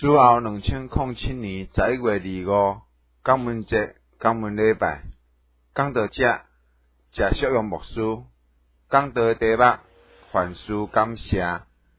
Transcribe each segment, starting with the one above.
主后2007年11月25，感恩节、感恩礼拜，讲到这，谢淑荣牧师讲道题目，凡事感谢。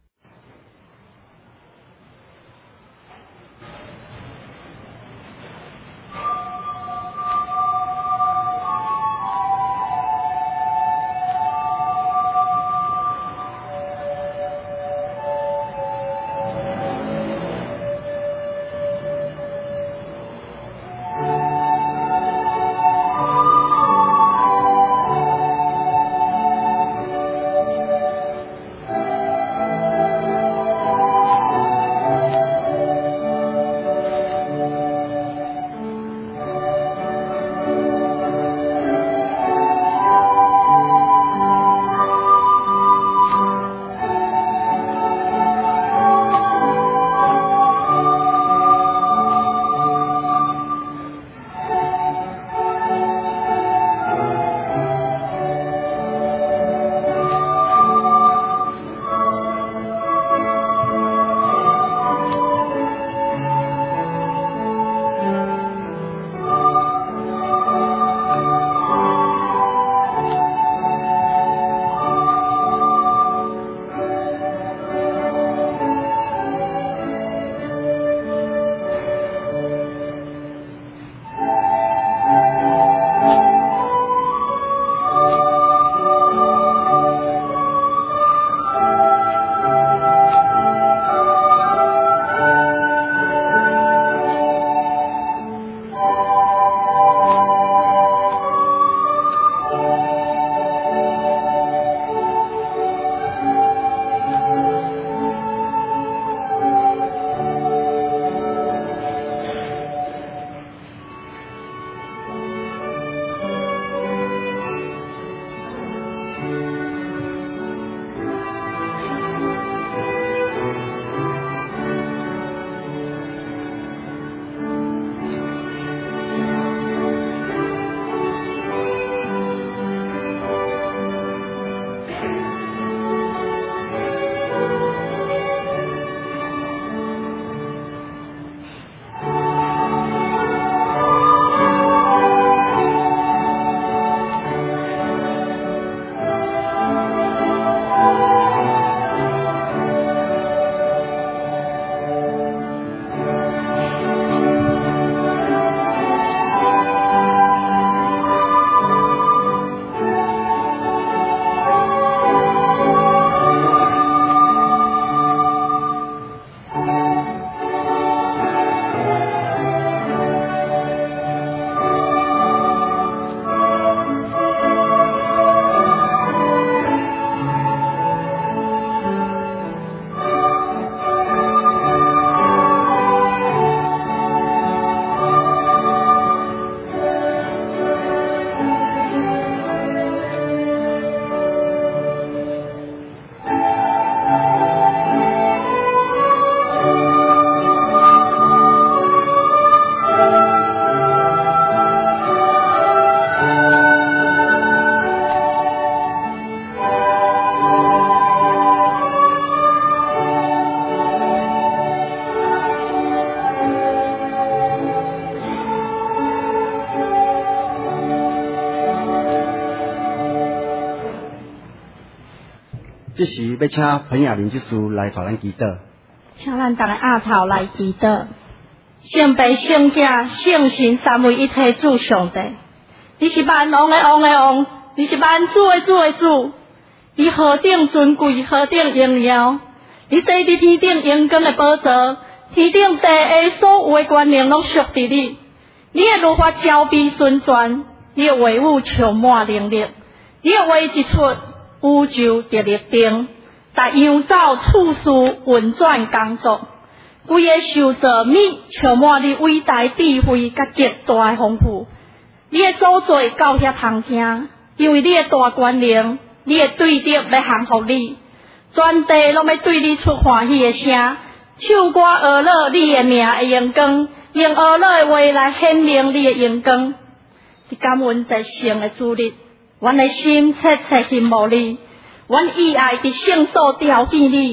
这时要请彭雅玲执事来带咱祈祷， 请咱大家压头来祈祷。圣父、圣子、圣神三位一体主上帝，你是万王的王的王，你是万主的主的主，你何等尊贵，何等荣耀！你坐伫天顶荣光的宝座，天顶地下所有的权能拢属于你。你的律法招庇顺转，你的话语充满能力，你的话一出，宇宙就立定，逐样走处事运转工作，规个受造物充满你伟大智慧甲极大的丰富。你的所做到遐通听，因为你的大权能，你的对德要降服你，全地拢要对你出欢喜的声，唱歌学乐你的名的荣光，用学乐的话来显明你的荣光。是感恩在圣的主日，阮的心切切羡慕你，阮意爱伫圣所条件你，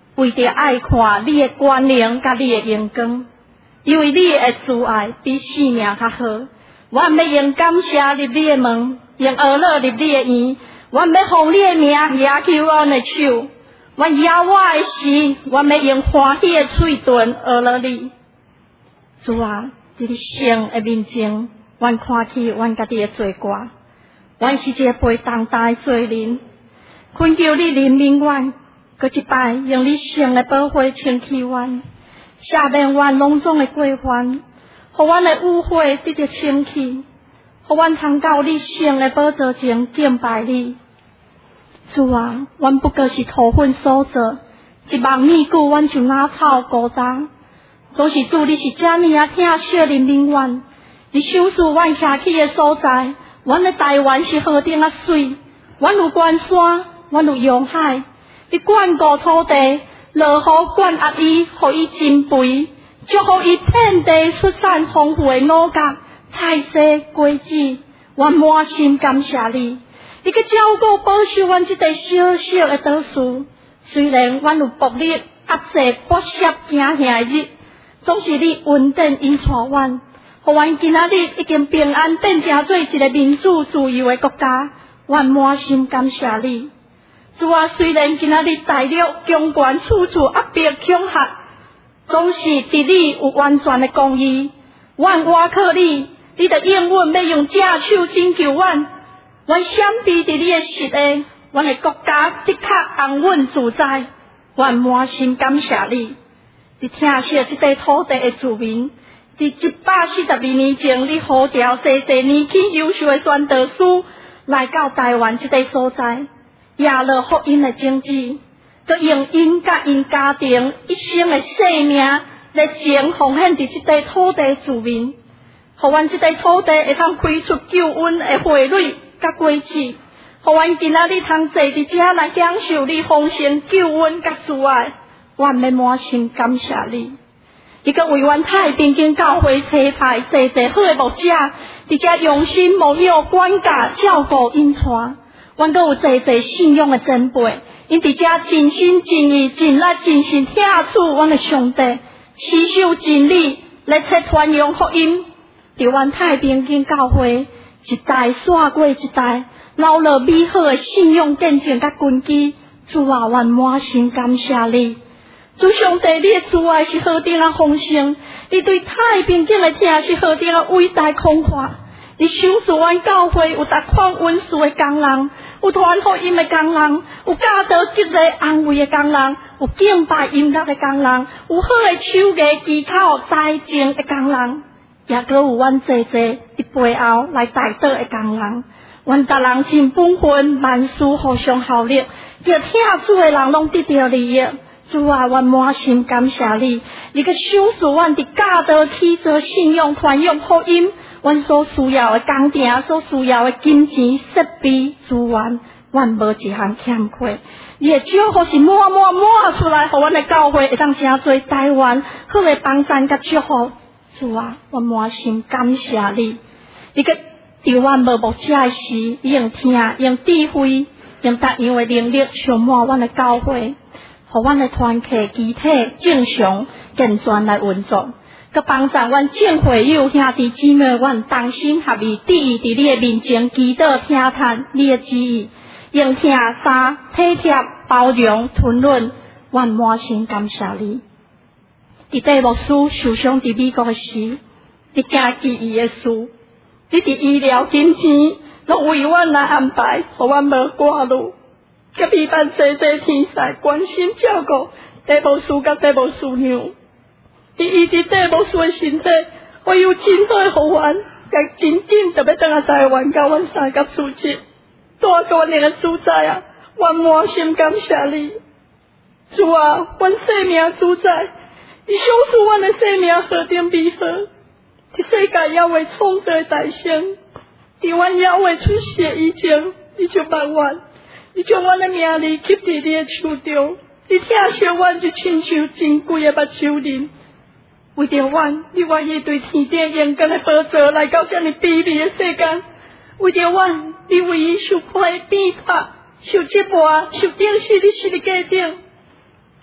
为着爱看你的关联甲你的荣光，因为你的慈爱比性命较好。阮要用感谢入你的门，用娱乐入你的院。阮要奉你的名举起阮的手，阮摇我的心，阮要用欢喜的嘴唇娱乐你。主啊，伫你圣的面前，阮看起阮家己的罪过，阮是一个背重担的罪人，恳求你怜悯阮，搁一摆用你圣的宝血清洗阮，赦免阮拢总的过犯，互阮的污秽得到清气，互阮通到你圣的宝座前敬拜你。主啊，阮不过是土粉所做，一望面久，阮就哪草孤单。都是主，你是遮尼啊疼惜怜悯阮，你想使阮徛起的所在，阮的台湾是何等啊水，阮有关山，阮有洋海，你眷顾土地，落雨灌压伊，互伊增肥，祝福伊遍地出产丰富的五角、菜色、果子，阮满心感谢你。你去照顾保守阮这个小小的岛屿，虽然阮有暴力压制不屑惊吓的日，总是你稳定引带阮，互阮今仔日已经平安变成做一个民主自由的国家，阮满心感谢你。主啊，虽然今仔日大陆强权处处压迫恐吓，总是伫你有完全的公义，阮倚靠你，你就应允要用正手拯救阮。阮闪避伫你的实的，阮的国家的确安稳自在，阮满心感谢你。你疼惜这块土地的子民，伫142年前，你呼召世世年轻优秀的宣道师来到台湾这个所在，也落福音的种子，佮用因甲因家庭一生的性命来前奉献伫这块土地子民，互阮这块土地会通开出救恩的花蕊。甲果子，互阮今仔日通坐伫遮来享受你丰盛救恩甲慈爱，阮要满心感谢你。伊阁为阮太平间教会差派济好的牧者，伫遮用心牧养管教照顾引带，阮阁有济信仰的前辈，因伫遮尽心尽意尽力尽心听取阮的上帝，持守真理来切传扬福音，伫阮太平间教会。一代刷过一代，留落美好的信仰见证甲根基。主啊，阮满心感谢你。主上帝，你的慈爱是何等啊丰盛，你对太平间的疼是何等啊伟大空阔。你赏赐阮教会有达款恩赐的工人，有传福音的工人，有教导积个安慰的工人，有敬拜音乐的工人，有好的手艺技巧才情的工人。也阁有阮济伫背后来带导的工人，阮逐人尽本分，万事互相效力，叫听主的人拢得到利益。主啊，阮满心感谢你，你个赏赐阮伫教导、启造、信仰、传扬福音，阮所需要的工程、所需要的金钱、设备、资源，阮无一项欠缺。你的祝福是满出来，互阮的教会会当成做台湾好的帮衬甲祝福。主啊，我满心感谢你。你个伫阮无牧者的时，你用听、用智慧、用各样的能力充满阮的教会，互阮的团契集体正常健全来运作，佮帮助阮正会友兄弟姊妹，阮同心合意，第一伫你的面前祈祷听叹你的旨意，用听三体贴包容吞忍，阮满心感谢你。伫戴牧师受伤伫美国的时，你惊记伊的事，你伫医疗金钱拢为阮来安排，互阮无挂路，甲批判济天使关心照顾戴牧师甲戴牧师娘。伫医治戴牧师的身体，我有真好的福源，也真紧就要倒来台湾，甲阮三甲书记带到阮个所在啊！阮满心感谢你，主啊，阮生命主宰。你赏赐阮的生命何等美好！伫世界也会创造的大圣，伫阮也会出世以前，你就帮阮，你将阮的名字刻伫你的手中，你疼惜阮就亲像珍贵的目睭人。为着阮，你愿意对天顶阳光的宝座来到这么卑微的世间；为着阮，你为伊受苦的鞭挞、受折磨、受钉死伫十字架顶。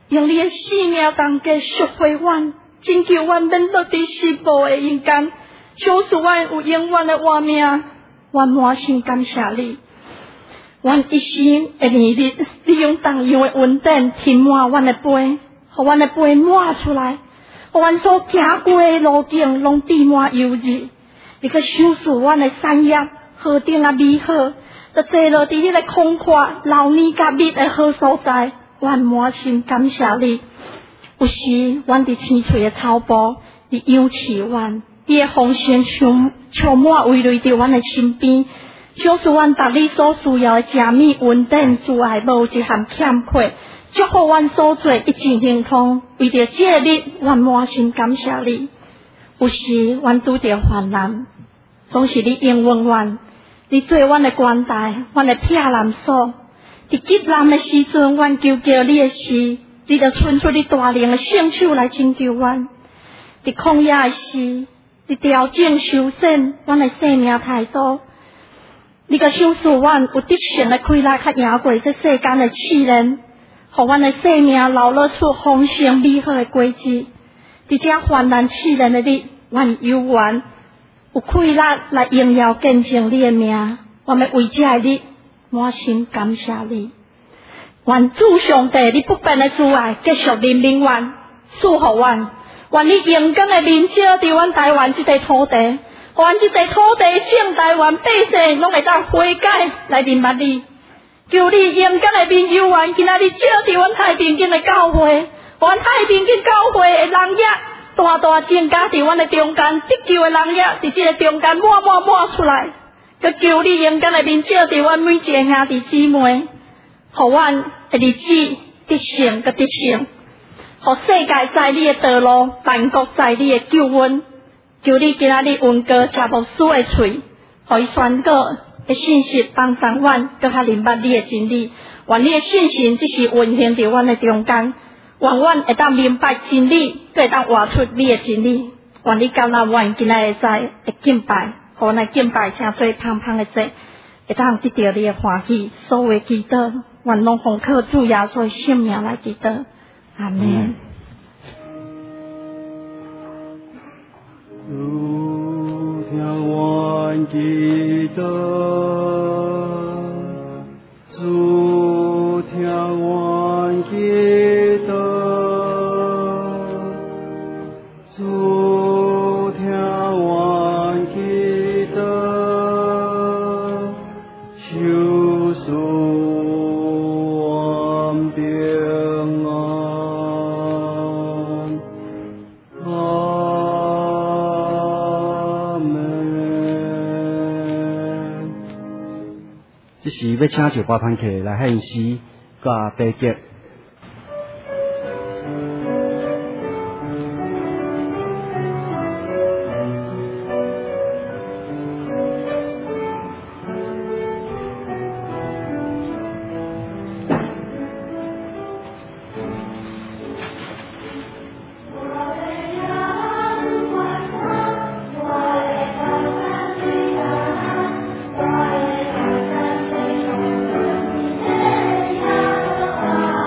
用你的性命当家赎回阮，拯救阮免落伫失报的阴间，赏赐阮有永远的活命。阮满心感谢你，阮一生的年日，你用同样的恩典填满阮的杯，互阮的杯满出来，互阮所行过的路径拢滴满油日。你去赏赐阮的产业何等啊美好，就坐落伫迄个空旷、老年甲密的好所在。阮满心感谢你。有时阮伫青翠的草坡，你养饲阮，你的风声充满围绕伫阮的身边，赏赐阮达你所需要的食物、稳定、自爱，无一项欠缺，祝福阮所做一切亨通。为着这个日，阮满心感谢你。有时阮拄着患难，总是你应允阮，你做阮的关带，阮的避难所。伫急难的时阵，阮求叫你的时，你就伸出你大能的圣手来拯救阮。伫旷野的时，你调整修整阮的生命态度，你个赏赐阮有得胜的开来，较赢过这世间的试炼，互阮的生命流露出丰盛美好的果子。伫这患难试炼的日，阮有缘有气力来荣耀见证你的名。阮要为这个日满心感谢你。愿主上帝你不变的慈爱继续怜悯阮、赐福阮。愿你阳光的面照伫阮台湾这块土地，互阮这块土地整台湾百姓拢会当悔改来认捌你。求你阳光的面有缘今仔日照伫阮太平间的教会，互阮太平间教会的人业大大增加伫阮的中间，得救的人业伫这个中间满出来。佮求你阳光的面照伫阮每一个兄弟姊妹，互阮的日子得胜佮得胜，互世界在你的道路，万国在你的救恩。求你今仔日恩膏吃牧师的喙，互伊宣告的信息帮助阮，佮较明白你的真理。愿你的信心只是运行伫阮的中间，愿阮会当明白真理，佮会当活出你的真理。愿你教导阮今仔日会敬拜，互阮来敬拜诚做芳芳的祭，会当得到你的欢喜。所有的祈祷，愿拢奉靠主耶稣的圣名来祈祷。阿门。 主听阮祈祷，主听阮祈祷，主听阮祈祷，求赐阮平安。这是要请就歌团客来献诗，甲地结。 我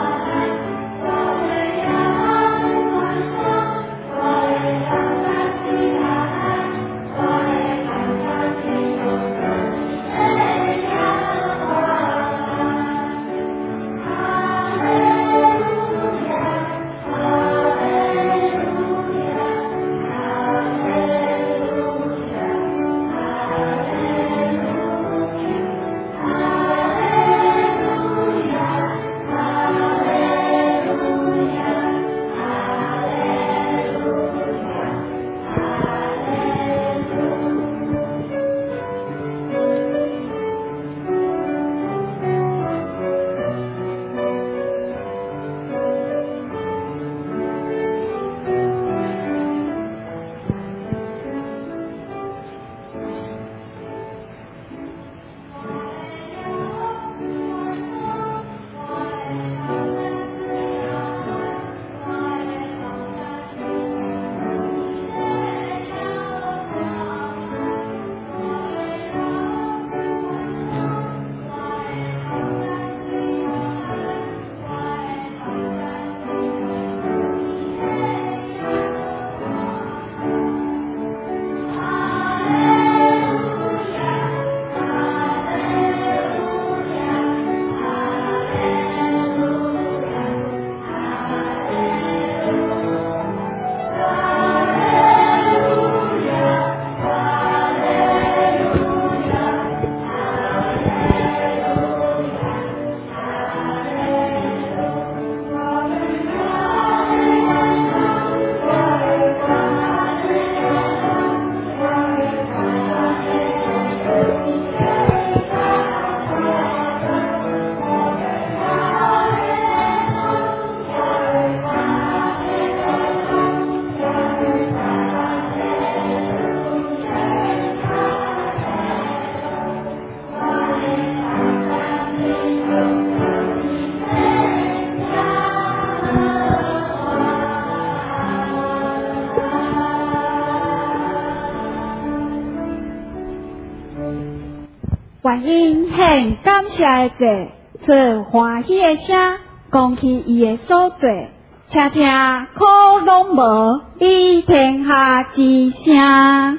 原因很感谢的者，出欢喜的声，讲起伊的所做，恰恰可拢无比天下之声。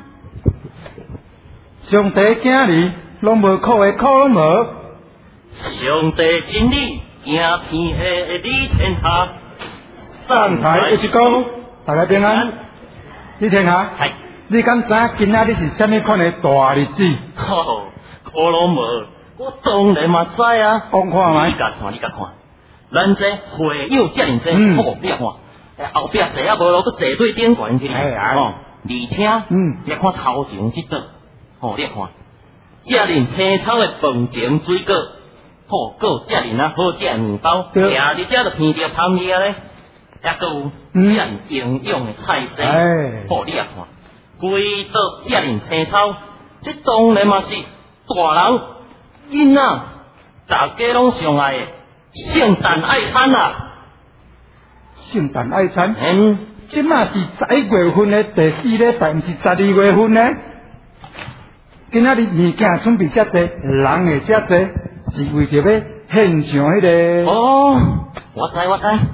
上帝囝儿拢无苦的苦拢无， 上帝真理行天的李天下。 上台一鞠躬，大家平安。李天下，你敢知今仔日是啥物款的大日子？ 可拢无，我当然嘛知啊。 讲看卖， 你甲看，咱这会友遮尔济，好你看，后壁坐啊无路，佮坐对顶悬起来，而且，你看头前即桌，你看，遮尔青草的饭前水果，佮遮尔好食面包，徛伫遮就闻着香味咧，还佮有遮尔营养的菜色，你看，规桌遮尔青草，这当然嘛是。大人、囡仔，大家拢上爱的圣诞爱餐啦！ 圣诞爱餐，即马是11月份的第4礼拜，毋是12月份呢。今仔日物件准备遮多，人会遮多，是为着要献上迄个。 我知。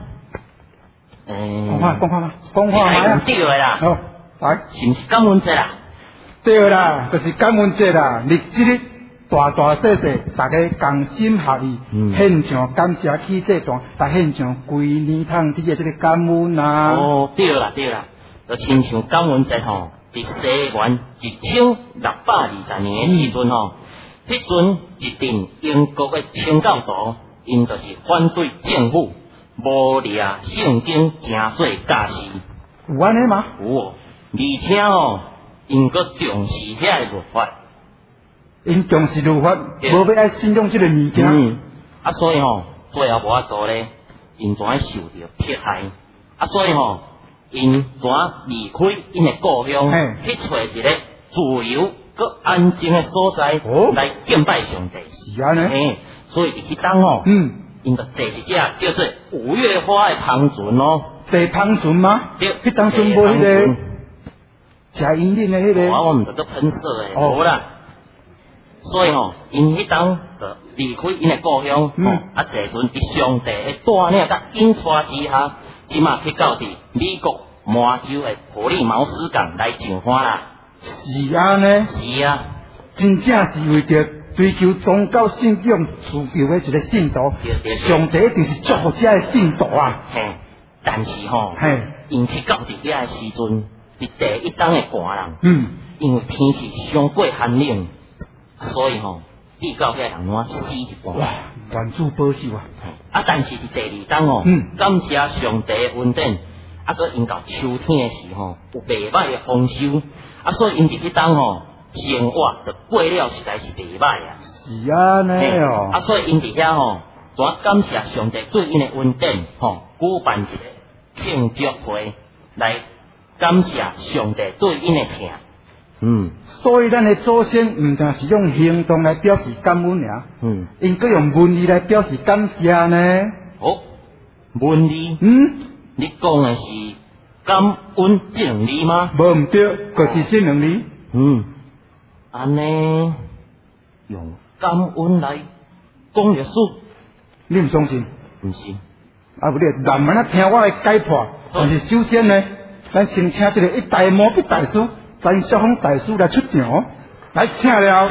讲看嘛， 对的啦。 好，来， 是毋是感恩节啦？ 对啦，就是感恩节啦！日即日大细，大家同心合意，献上感谢起这段，来献上规年通天的这个感恩啊！ 对啦，就亲像感恩节吼，伫西元1620年的时阵吼，迄阵一阵英国的清教徒，因就是反对政府，无掠圣经正做假事。 有安尼吗？ 有，而且因搁重视遐个律法， 因重视律法，无要爱信用这个物件。 所以最后无法度咧，因怎受到迫害？所以因怎离开因的故乡，去找一个自由搁安静的所在，来敬拜上帝。 是安尼。 所以伫迄当因就坐一只叫做五月花的香船咯。 坐香船吗？ 对， 迄当船无迄个。食烟啉的迄个， 我毋着做喷射的，无啦。所以因迄当就离开因的故乡，坐船伫上帝的带领甲引带之下，即马去到伫美国麻州的普利茅斯港来上班啦。 是安尼？ 是啊， 真正是为着追求宗教信仰自由的一个信徒，上帝一定是祝福遮的信徒啊。 但是因去到伫遐的时阵。伫第一当的寒人，因为天气上过寒冷，所以去到遐人怎死一半。 哇，愿主保守啊！ 但是伫第二当感谢上帝的恩典，搁因到秋天的时有袂歹的丰收，所以因伫迄当生活就过了实在是袂歹啊。 是安尼所以因伫遐怎感谢上帝对因的恩典，举办一个庆祝会来。感谢上帝对因的疼， 所以咱的祖先唔但是用行动来表示感恩呀，因搁用文字来表示感谢呢。 文字，你讲的是感恩这两字吗？ 无唔对，就是这两字。 安尼用感恩来讲历史， 你唔相信？ 唔信。 不对，慢慢听我来解破。但是首先呢。咱先请这个一代毛笔大师，陈小峰大师来出场，来请了。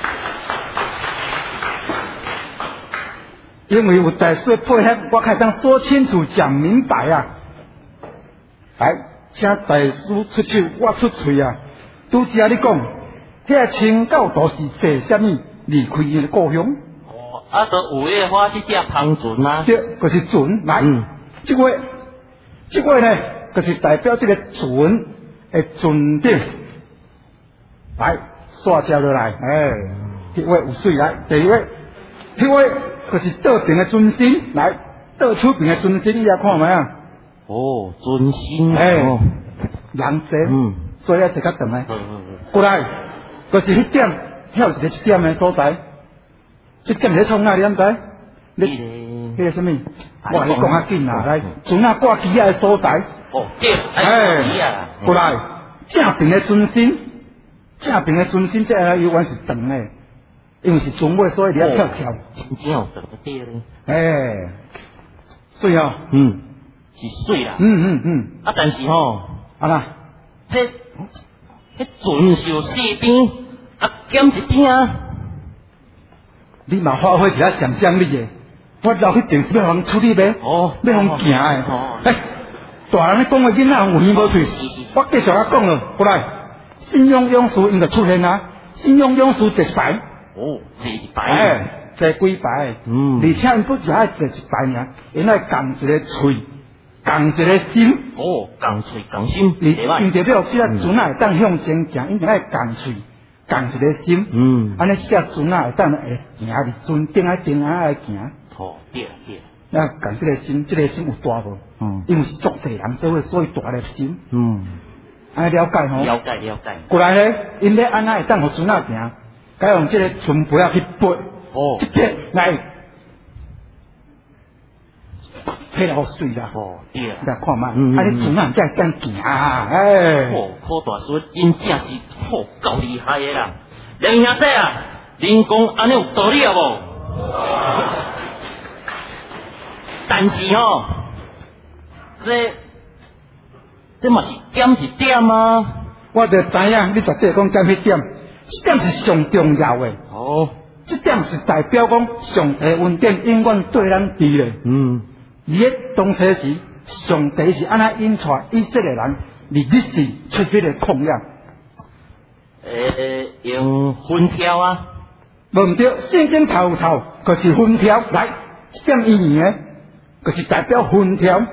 因为有大师的配合，我可以当说清楚、讲明白啊。来，请大师出手，我出嘴啊。拄则你讲，遐清教徒是做什么离开伊的故乡？ 就五月花这只香船啊。 这就是船。来，这位呢？就是代表这个船的船顶，来刷下落来，迄位有水来，第二位，迄位就是倒边的船身，来倒出边的船身，你也看卖啊？ 船身， 人身，所以要坐较长诶。过来，就是迄点，跳一个一点的所在，这点在创哪？你敢知？迄个什么？我跟你讲较紧啦，来，船啊挂起的所在。 对， 过来，正平的船身，这永远是长的， 因为是船尾，所以你要跳跳。 真正有长对咧。 水哦， 是水啦。啊，但是吼， 啊啦， 迄船是有四边，啊减一边。 你嘛发挥一下想象力诶！我老去电视要互处理呗，要互行诶。大人咧讲诶囡仔有耳无喙，我继续啊讲咯，过来，信用勇士应该出现啊！信用勇士第一排。 第一排。 坐几排？而且因不只爱坐一排尔，因爱共一个喙，共一个心。 共喙共心。 你因着了，即个船啊会当向前行，因定爱共喙。共一个心，安尼只船啊会当会行伫船顶啊顶啊来行。 对。 那共这个心，这个心有大无？因为是足侪人做伙，所以大个心。安尼了解吼？ 了解。 过来咧，因咧安那会当互船啊行，该用这个船背啊去背。即个来，迄个好水啦。 对。 你来看嘛，安尼船啊才会当行啊， 柯大叔真正是够厉害的啦！梁兄弟啊，恁讲安尼有道理啊无？但是吼，这嘛是减一点啊！ 我就知影，你绝对讲减迄点，这点是上重要的。这点是代表讲上帝恩典永远对咱伫咧。而喺当初时，上帝是安那引带以色列人离历史出迄个旷野。 用分条啊？ 唔对，圣经头就是分条，来，这点意义呢，就是代表分条。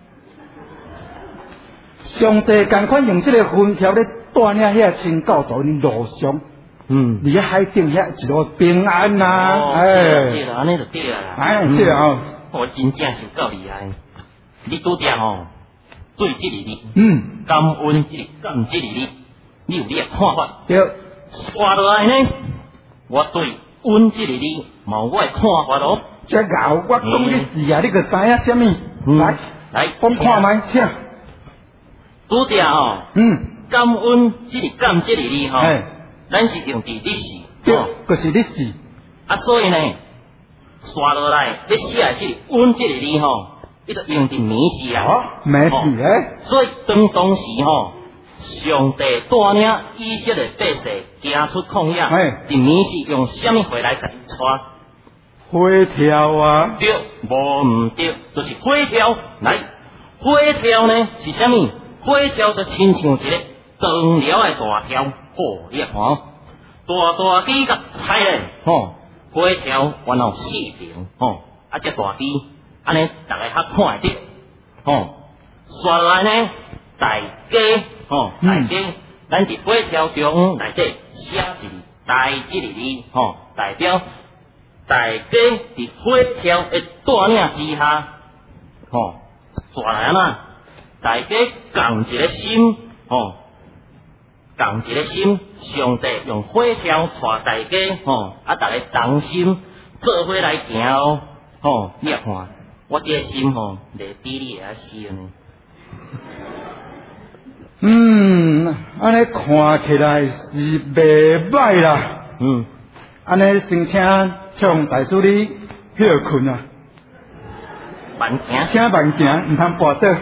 上帝共款用这个分条咧带领遐清教徒伫路上。伫咧海顶遐一路平安呐， 对啦，安尼就对啦。 对啊， 我真正是够厉害。你拄则吼，对这个你，感恩这个感这个你有你的看法。 对， 刷落来呢，我对恩这个你冇我的看法咯。 这牛，我讲你字啊，你个知影什么？来，讲看卖，请。 拄则吼，感恩这个感这个你吼。咱是用伫历史， 对，就是历史。 所以呢，刷落来，你写这个恩这个字吼，你就用伫名字啦。 名字所以当时吼，上帝带领以色列百姓行出旷野，伫名字用什么话来带带？ 火条啊？ 对，无唔对，就是火条。来，火条呢是什么？火条就亲像一个长了的大条。你看，大机甲菜咧，火条原来四平，这大机，安尼大家较看会到，刷来呢，大家，大家，咱伫火条中内底写一个大这个字，代表大家伫火条的带领之下，刷来嘛，大家共一个心，共一个心，上帝用火条带大家，大家同心做伙来行你也看，我这个心袂比你还细呢。 安尼看起来是袂歹啦。安尼先请大叔你休困啊。 慢行， 请慢行，唔通跋倒。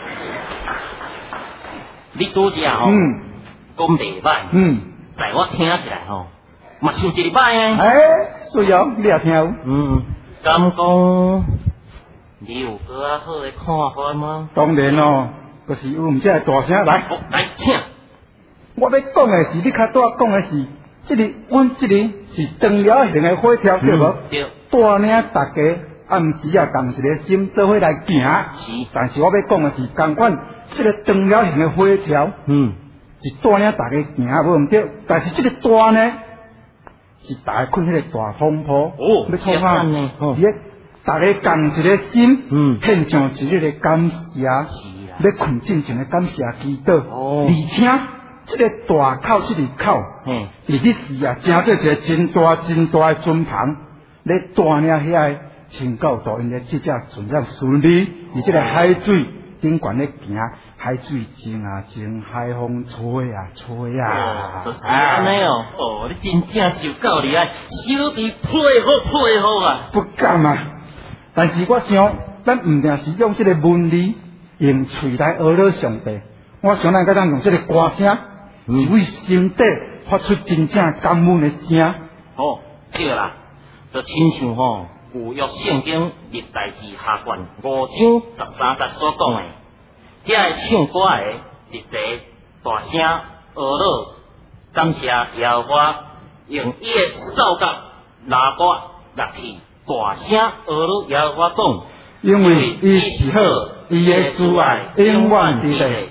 你拄则讲袂歹，在我听起来嘛像一个歹是哦，你也听有？ 敢讲你有个好的看法吗？ 当然哦，就是有唔只大声来， 来请。 我要讲的是，你较多讲的是，阮这里是长了型的火条，对无？ 对。 带领大家暗时啊，共一个心做伙来行。 是。 但是我要讲的是，同款这个长了型的火条，是带领大家行，无唔对。但是这个大呢，是大家困迄个大风波。 要创啥呢？ 大家共一个心，献上一个感谢，要困进前的感谢祈祷。而且这个大口，这个口，历史啊，成做一个真大的尊旁，咧带领遐个清教徒，因咧即只船只顺利，而这个海水顶悬咧行，海水静啊静，海风吹啊吹啊。 就是安尼哦，哦，你真正受够厉害，小弟佩服啊！ 不敢啊，但是我想，咱毋定是用这个文理，用喙来讹了上帝。我想咱该当用这个歌声，是为心底发出真正感恩的声。 哦，对啦，就亲像吼。有约圣经历代志下卷5章13节所讲的，遐唱歌的是一大声俄勒感谢耶和华，用伊的扫角喇叭乐器大声俄勒耶和华讲， 因为伊是好，伊的慈爱永远伫咧。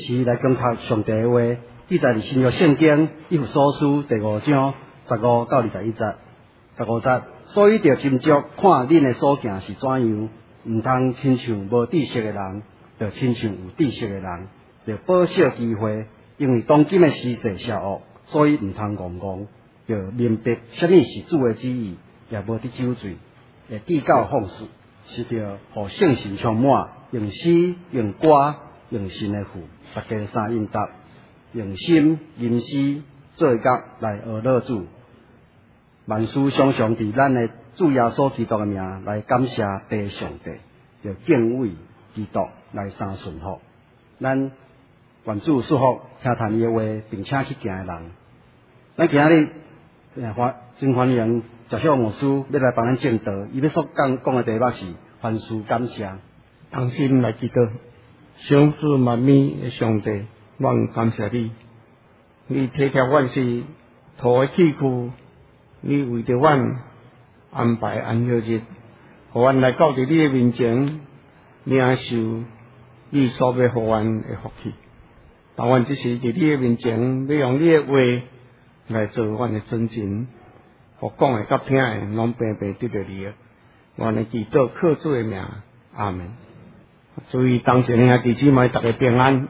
时来攻读上帝的话，记载伫新约圣经以弗所书第5章15到21节。15节，所以着斟酌看恁的所行是怎样，毋通亲像无知识的人，着亲像有知识的人，着保守机会，因为当今的时势邪恶，所以毋通戆戆，着明白什么是主的旨意，也无伫酒醉，会记到放肆，是着互圣神充满，用诗、用歌、用神的父，大家三应答，用心、吟诗、作乐来学乐主。万事常常伫咱的主耶稣基督的名来感谢地上帝，就敬畏基督来相顺服。咱愿主祝福听谈伊的话，并且去行的人。咱今日真欢迎赵小牧师要来帮咱证道，伊要所讲的题目是凡事感谢。 同心来祈祷，上主万面的上帝，阮感谢你，你体贴阮是土的器具。你为着阮安排安息日，互阮来到伫你的面前，领受你所要互阮的福气。但阮只是伫你的面前，要用你的话来做阮的准证，互讲的甲听的，拢平平得到你的。阮的祈祷靠主的名，阿门。注意当时兄弟姊妹大家平安。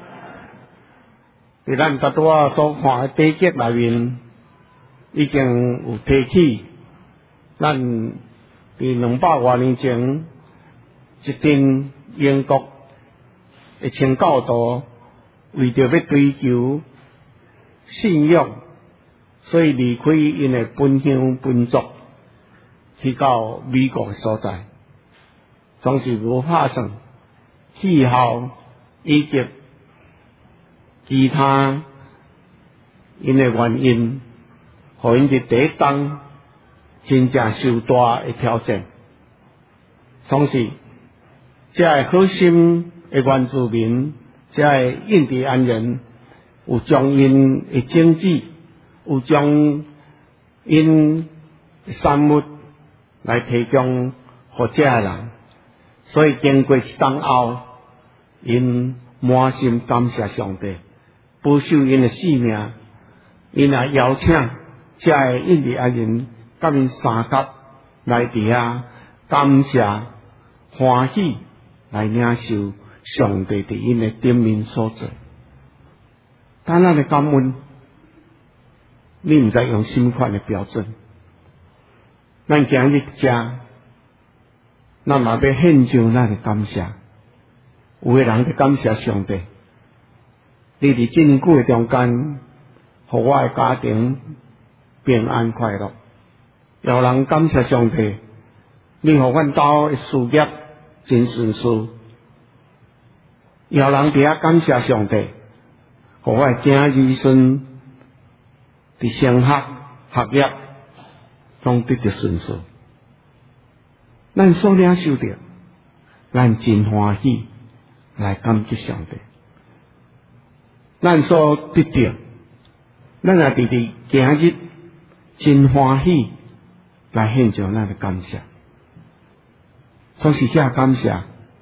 伫咱大多所看的地节内面。已经有提起，咱伫200多年前，一阵英国的清教徒为着要追求信仰，所以离开因的本乡本族，去到美国的所在，总是无拍算气候以及其他因的原因。互因伫第一当真正受大的挑战，总是这个好心的原住民，这个印第安人，有将因的经济，有将因产物来提供互这个人，所以经过一当后，因满心感谢上帝，保守因的性命，因也邀请。这个印第安人甲因三甲来伫遐感谢欢喜来领受上帝伫因的顶面所做。当咱的感恩，你毋知用什么款的标准？咱今日食，咱嘛要献上咱的感谢。有的人就感谢上帝，你伫真久的中间，互我的家庭。平安快乐，有人感谢上帝，你互阮家的事业真顺遂；有人伫遐感谢上帝，互我的囝儿孙伫升学学业拢得到顺遂。咱所领受着，咱真欢喜来感激上帝。咱所得到，咱也伫今日。真欢喜来献上咱的感谢，总是这感谢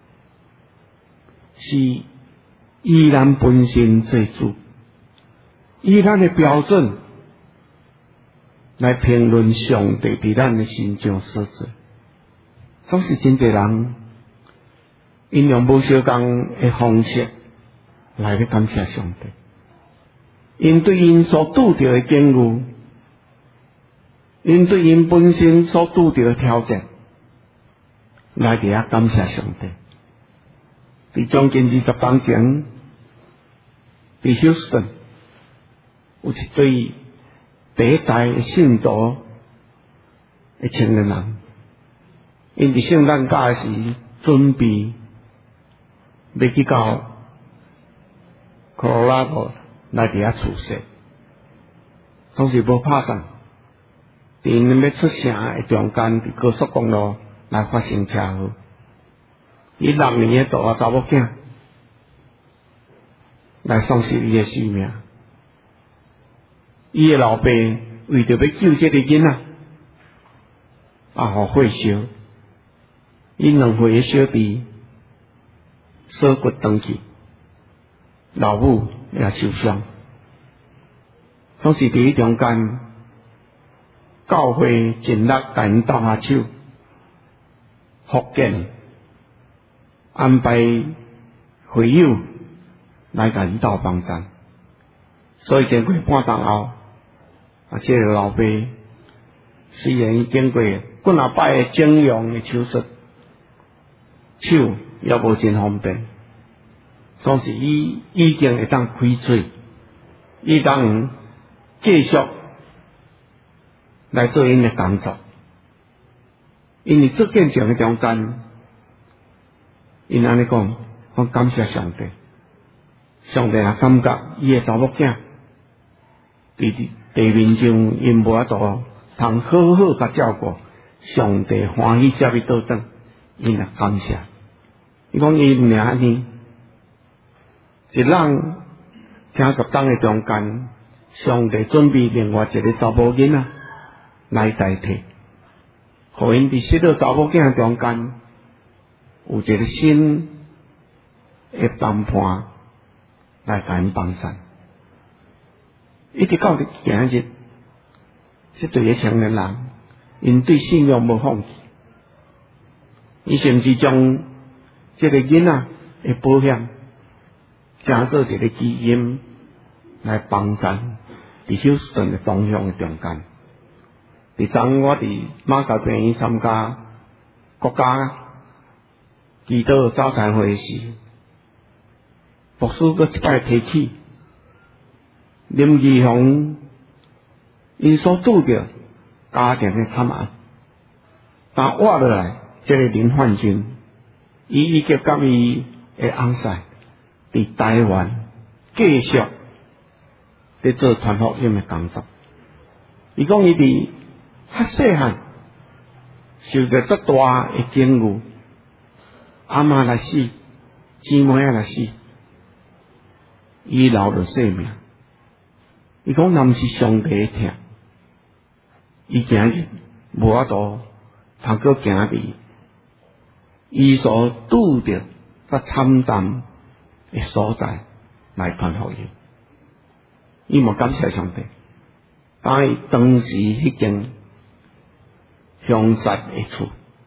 是以咱本身做主，以咱的标准来评论上帝伫咱的心中所做。总是真侪人因用无相共的方式来去感谢上帝，因对因所拄着的境遇。因对因本身所拄着的挑战，来伫遐感谢上帝。伫将近20年前，伫休斯顿有一对第一代的信徒的青年人，因伫圣诞假时准备要去到科罗拉多来伫遐出世，总是无拍算。伫因要出城的中间，伫高速公路来发生车祸。伊6年的大查某囝来丧失伊的性命。伊的老爸为着要救这个囡仔，互火烧，伊2岁的小弟锁骨断去， 老母也受伤，总是伫中间，教会尽力甲因斗下手，福建安排会友来甲因斗帮战，所以经过半冬后，这个老爸虽然经过几啊摆的整容的手术，手也无真方便，总是伊已经会当开嘴，伊当继续来做因的工作。因为做见证的中间，因安尼讲，我感谢上帝，上帝也感觉伊的查某囝伫地面上因无法度通好好甲照顾，上帝欢喜接伊倒转，因也感谢。伊讲伊毋尔安尼，一人听十当的中间，上帝准备另外一个查某囡仔来代替，互因伫失落查某囝中间有一个新的谈判来甲因帮衬。一直到今日，这对个青年人，因对信仰无放弃，伊甚至将这个囡仔的保险加做一个基金来帮衬伫休斯顿的方向的中间。伫昨我伫马甲病院参加国家祈祷早餐会时，牧师搁一摆提起林义雄因所拄着家庭的惨案，但活落来，这个林焕军，伊以及甲伊的翁婿伫台湾继续伫做传福音的工作。伊讲伊伫较细汉受着足大的境遇，阿嬷来死，姊妹仔来死，伊留着性命。伊讲若毋是上帝的疼，伊今日无法度通搁行伫伊所拄着较惨淡的所在来传福音。伊嘛感谢上帝，但伊当时迄间乡萨的厝，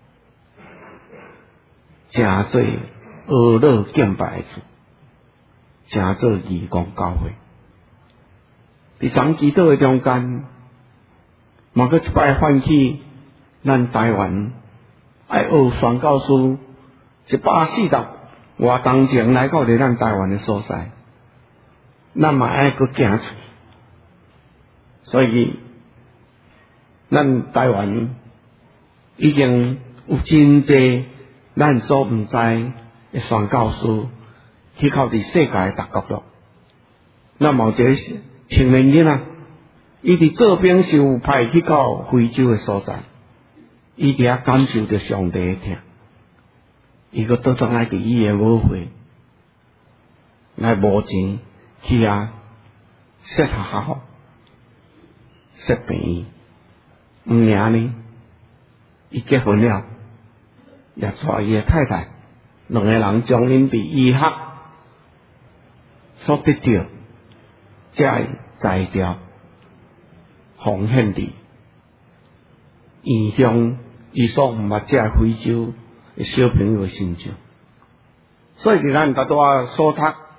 诚做恶乐敬拜的厝，诚做义工教会。伫昨祈祷的中间，嘛搁一摆唤起咱台湾爱学宣教师140外当前来到咱台湾的所在，咱嘛爱搁行出去。所以，咱台湾已经有真济咱所毋知的宣教师去到伫世界的各角落。咱嘛有一个青年囡仔，伊伫做兵受派去到非洲的所在，伊伫遐感受着上帝的疼，伊搁倒转来伫伊的母会来无钱去遐设学校、设病院。毋尔呢，伊结婚了，也带伊的太太，两个人将因伫医学所得到这材料奉献伫异乡伊所毋捌这非洲的小朋友身上。所以伫咱大大所读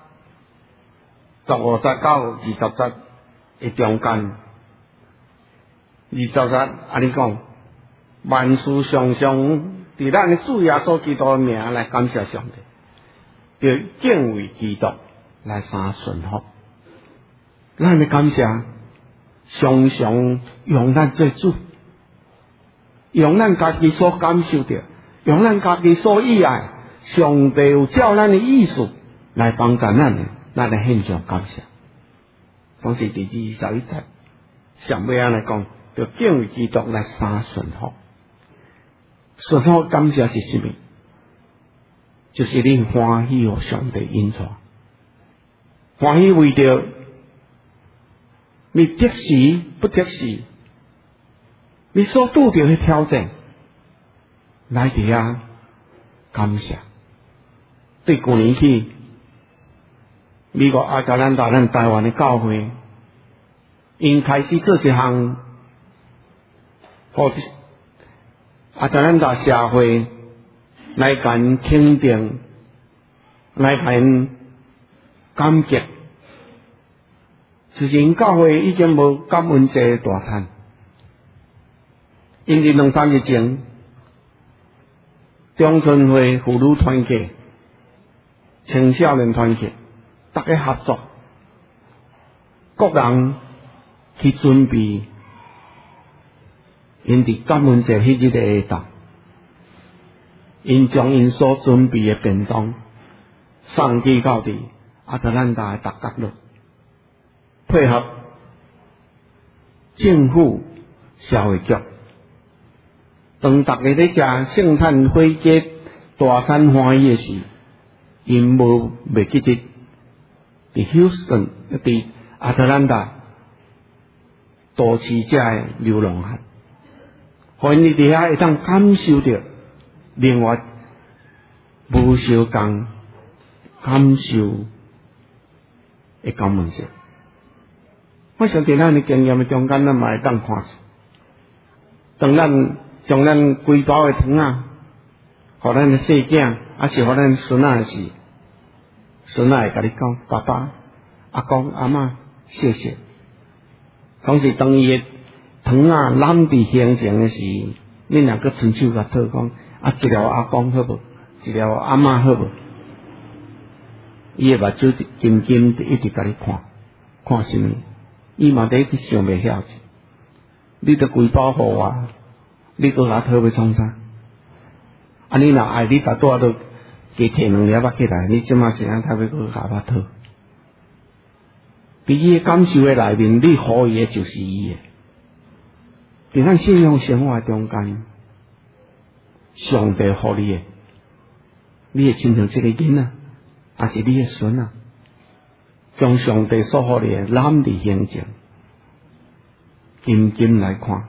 15节到20节的中间，20节安尼讲，万事常常伫咱的主耶稣基督的名来感谢上帝，就敬畏基督来三顺服。咱的感谢常常用咱做主，用咱家己所感受着，用咱家己所意爱，上帝有照咱的意思来帮助咱的，咱来献上感谢。总是第21节上尾安尼讲，就敬畏基督来三顺服。顺服感谢是什么？就是你欢喜互上帝引带，欢喜为着你得时不得时，你所拄着的挑战，来伫遐感谢。对旧年起， 美国亚特兰大咱台湾的教会，因开始做一项，互亚特兰大社会来甲因肯定，来甲因感激，就是因教会已经无感恩节大餐，因伫2-3日前，中春会妇女团契、青少年团契，大家合作，各人去准备因伫感恩节迄日的下昼，因将因所准备的便当送去到伫亚特兰大的大角落，配合政府社会局，当大家咧食圣餐火鸡大餐欢喜的时，因无袂记得伫休斯顿伫亚特兰大多市者的流浪汉，互因伫遐会当感受到另外无相共感受的感恩节。我想伫咱的经验的中间，咱嘛会当看，当咱将咱规包的糖仔，互咱的细囝，还是互咱孙仔时，孙仔会甲你讲：爸爸、阿公、阿嬷，谢谢。总是当伊的糖仔揽伫形成的时，恁两个伸手甲讨讲：一条阿公好无？一条阿嬷好无？伊的目睭金金一直甲你看，看什么？伊嘛伫去想袂晓，你着规包互我，你搁甲讨要创啥？你若爱你把多都加摕2粒仔起来，你即马是安他要搁甲我讨？伫伊的感受的内面，你互伊的就是伊的。伫咱信仰生活中间，上帝互你的，你会亲像这个囡仔，还是你的孙啊？将上帝所互你的揽伫形象，金金来看，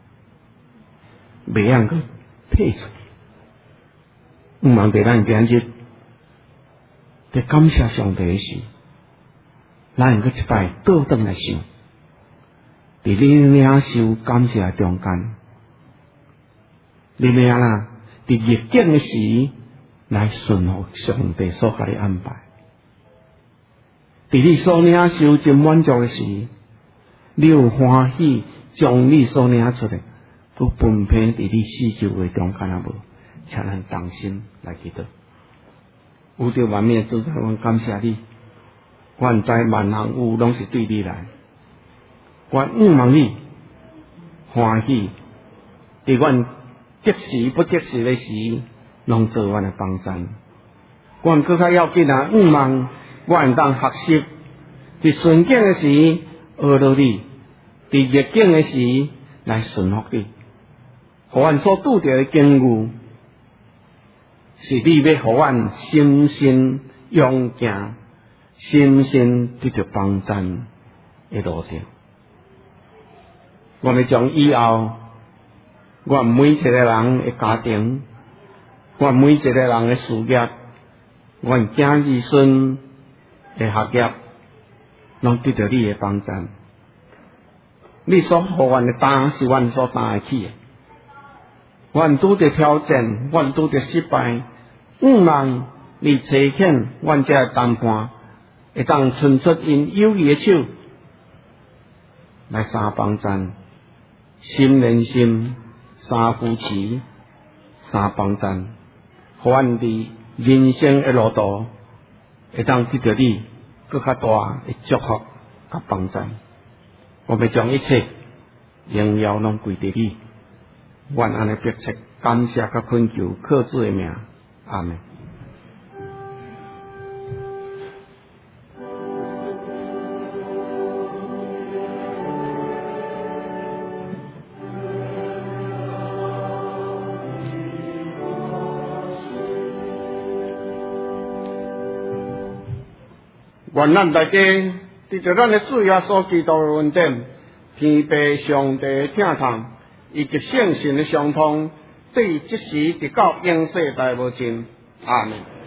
袂晓去退出去。毋茫伫咱今日在感谢上帝的时，咱用去一摆倒转来想，伫你领受感谢中间，你要啦，伫逆境的时来顺服上帝所甲你安排。伫你所领受真满足的时，你有欢喜将你所领出来，都分配伫你四周围中间啊无？请咱同心来祈祷。有着万面主宰，阮感谢你，阮知万行有拢是对你来，阮望你欢喜，伫阮得时不得时的时，拢做阮的帮衬。阮更较要紧啊，望阮当学习，伫顺境的时学到你，伫逆境的时来顺服你，互阮所拄着的境遇，是你要互阮心心勇行，心心得到帮衬的路程。我们将以后，我每一个人的家庭，我每一个人的事业，我囝儿孙的学业，拢得到你的帮衬。你所互阮的担是阮所担得起的。阮拄着挑战，阮拄着失败，望你差遣阮这谈判，会当伸出因友谊的手来相帮衬，心连心，相扶持，相帮衬，互阮伫人生的路途会当得到你更较大的祝福甲帮衬。我们将一切荣耀拢归伫你。愿安尼迫切感谢甲恳求，靠主的名，阿们。愿咱大家伫着咱的主耶稣基督的恩典，天父上帝的疼痛，以及圣神的相通，对即时直到永世代无尽。阿们。